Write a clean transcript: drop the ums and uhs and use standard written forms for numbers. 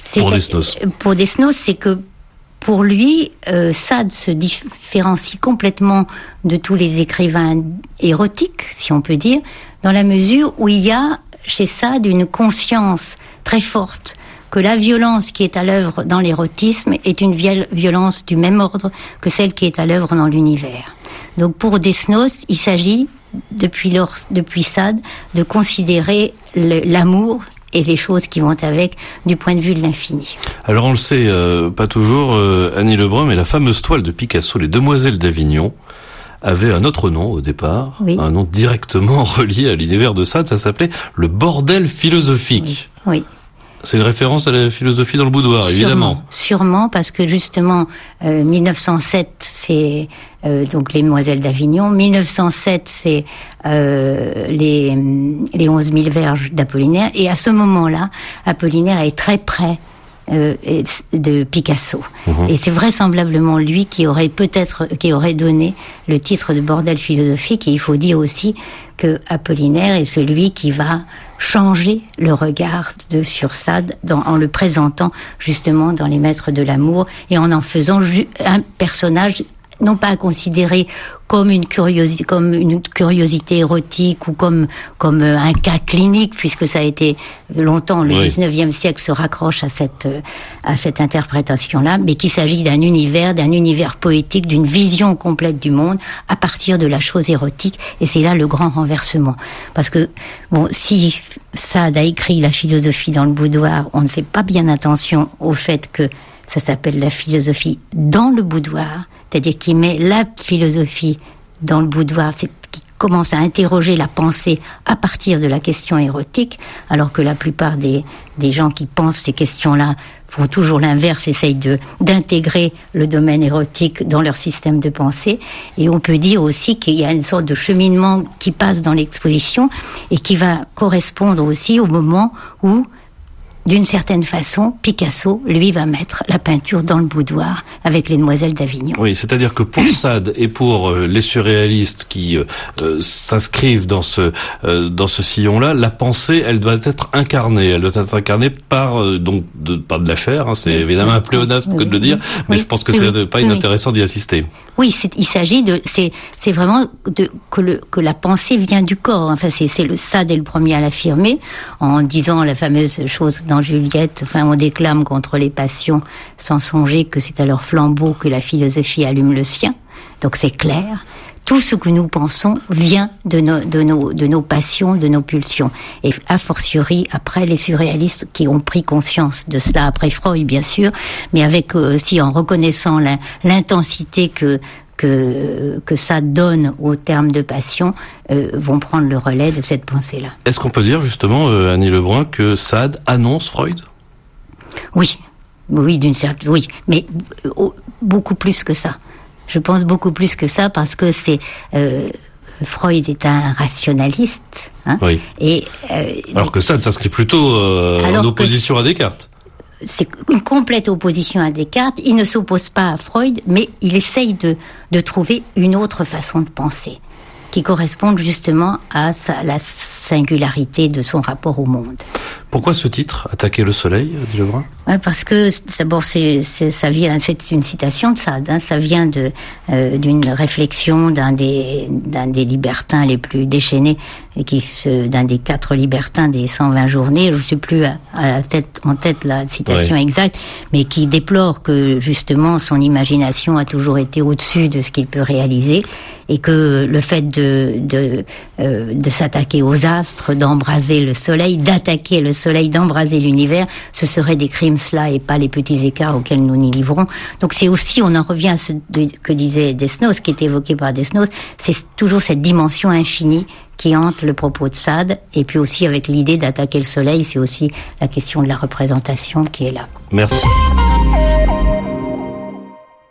Pour Desnos, c'est que pour lui, Sade se différencie complètement de tous les écrivains érotiques, si on peut dire, dans la mesure où il y a chez Sade une conscience très forte que la violence qui est à l'œuvre dans l'érotisme est une violence du même ordre que celle qui est à l'œuvre dans l'univers. Donc pour Desnos, il s'agit, depuis Sade, de considérer l'amour et les choses qui vont avec du point de vue de l'infini. Alors on le sait pas toujours, Annie Lebrun, mais la fameuse toile de Picasso, Les Demoiselles d'Avignon, avait un autre nom au départ, oui. Un nom directement relié à l'univers de Sade, ça s'appelait le bordel philosophique. Oui. C'est une référence à la philosophie dans le boudoir, évidemment. Sûrement, parce que justement, 1907, c'est donc les Demoiselles d'Avignon. 1907, c'est les 11 000 verges d'Apollinaire. Et à ce moment-là, Apollinaire est très près de Picasso. Et c'est vraisemblablement lui qui aurait donné le titre de bordel philosophique. Et il faut dire aussi que Apollinaire est celui qui va changer le regard sur Sade en le présentant justement dans Les Maîtres de l'amour et en faisant un personnage non pas à considérer comme une curiosité érotique ou comme un cas clinique, puisque ça a été longtemps, le 19e siècle se raccroche à cette interprétation-là, mais qu'il s'agit d'un univers poétique, d'une vision complète du monde à partir de la chose érotique, et c'est là le grand renversement. Parce que, si Sade a écrit la philosophie dans le boudoir, on ne fait pas bien attention au fait que ça s'appelle la philosophie dans le boudoir, c'est-à-dire qu'il met la philosophie dans le boudoir, qui commence à interroger la pensée à partir de la question érotique, alors que la plupart des gens qui pensent ces questions-là font toujours l'inverse, essayent d'intégrer le domaine érotique dans leur système de pensée. Et on peut dire aussi qu'il y a une sorte de cheminement qui passe dans l'exposition et qui va correspondre aussi au moment où, d'une certaine façon, Picasso, lui, va mettre la peinture dans le boudoir avec les Demoiselles d'Avignon. Oui, c'est-à-dire que pour Sade et pour les surréalistes qui s'inscrivent dans ce sillon-là, la pensée, elle doit être incarnée. Elle doit être incarnée par pas de la chair. C'est évidemment un pléonasme que de le dire, mais je pense que c'est pas inintéressant d'y assister. Oui, il s'agit c'est vraiment que la pensée vient du corps. Enfin, c'est le Sade est le premier à l'affirmer en disant la fameuse chose dans Juliette. Enfin, on déclame contre les passions sans songer que c'est à leur flambeau que la philosophie allume le sien. Donc c'est clair. Tout ce que nous pensons vient de nos passions, de nos pulsions. Et a fortiori, après les surréalistes qui ont pris conscience de cela, après Freud bien sûr, mais avec aussi en reconnaissant l'intensité que ça donne au terme de passion, vont prendre le relais de cette pensée-là. Est-ce qu'on peut dire justement, Annie Lebrun, que Sade annonce Freud ? Oui, mais beaucoup plus que ça. Je pense beaucoup plus que ça parce que Freud est un rationaliste. Alors que Sade s'inscrit plutôt en opposition à Descartes. C'est une complète opposition à Descartes. Il ne s'oppose pas à Freud, mais il essaye de trouver une autre façon de penser qui corresponde justement à la singularité de son rapport au monde. Pourquoi ce titre, Attaquer le soleil, dit Lebrun ? Parce que d'abord c'est une citation de Sade. Ça vient d'une réflexion d'un des libertins les plus déchaînés, d'un des 4 libertins des 120 journées. Je ne sais plus en tête la citation exacte, mais qui déplore que justement son imagination a toujours été au-dessus de ce qu'il peut réaliser. Et que le fait de s'attaquer aux astres, d'embraser le soleil, d'attaquer le soleil, d'embraser l'univers, ce seraient des crimes cela et pas les petits écarts auxquels nous nous livrons. Donc c'est aussi, on en revient à ce que disait Desnos, qui est évoqué par Desnos, c'est toujours cette dimension infinie qui hante le propos de Sade, et puis aussi avec l'idée d'attaquer le soleil, c'est aussi la question de la représentation qui est là. Merci.